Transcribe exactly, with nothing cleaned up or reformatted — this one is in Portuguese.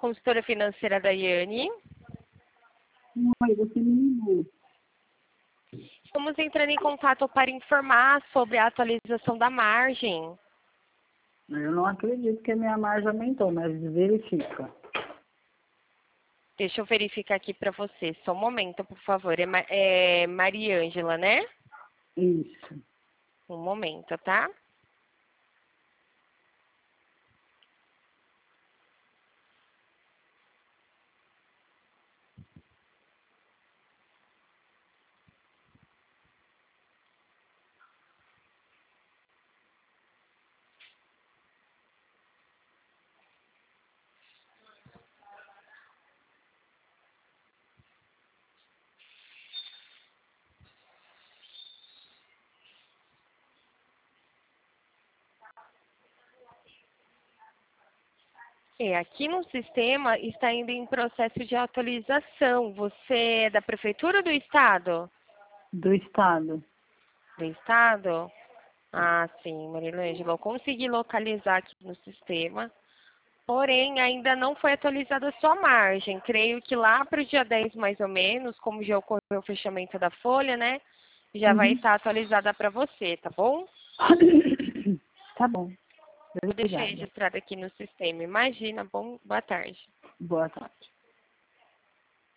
consultora financeira da Yane. Oi, você me ligou. Estamos entrando em contato para informar sobre a atualização da margem. Eu não acredito que a minha margem aumentou, mas verifica. Deixa eu verificar aqui para você. Só um momento, por favor. É, Ma- é Mariângela, né? Isso. Um momento, tá? É, aqui no sistema está indo em processo de atualização. Você é da prefeitura ou do estado? Do estado. Do estado? Ah, sim, Marilângela. Eu consegui localizar aqui no sistema. Porém, ainda não foi atualizada a sua margem. Creio que lá para o dia dez, mais ou menos, como já ocorreu o fechamento da folha, né? Já vai Uhum. estar atualizada para você, tá bom? Tá bom. Vou deixar Obrigada. registrado aqui no sistema. Imagina, bom, boa tarde. Boa tarde.